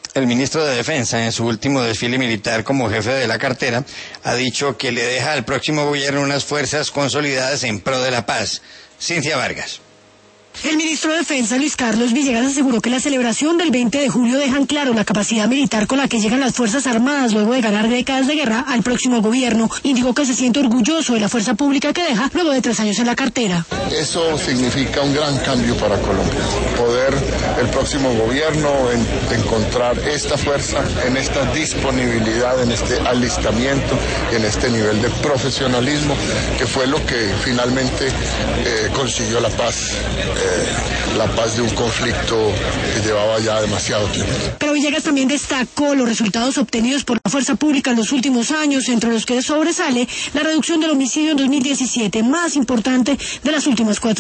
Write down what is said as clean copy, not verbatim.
El ministro de Defensa, en su último desfile militar como jefe de la cartera, ha dicho que le deja al próximo gobierno unas fuerzas consolidadas en pro de la paz. Cintia Vargas. El ministro de Defensa, Luis Carlos Villegas, aseguró que la celebración del 20 de julio dejan claro la capacidad militar con la que llegan las Fuerzas Armadas luego de ganar décadas de guerra al próximo gobierno. Indicó que se siente orgulloso de la fuerza pública que deja luego de 3 años en la cartera. Eso significa un gran cambio para Colombia. Poder el próximo gobierno encontrar esta fuerza, en esta disponibilidad, en este alistamiento y en este nivel de profesionalismo que fue lo que finalmente consiguió la paz de un conflicto que llevaba ya demasiado tiempo. Pero Villegas también destacó los resultados obtenidos por la fuerza pública en los últimos años, entre los que sobresale la reducción del homicidio en 2017, más importante de las últimas 4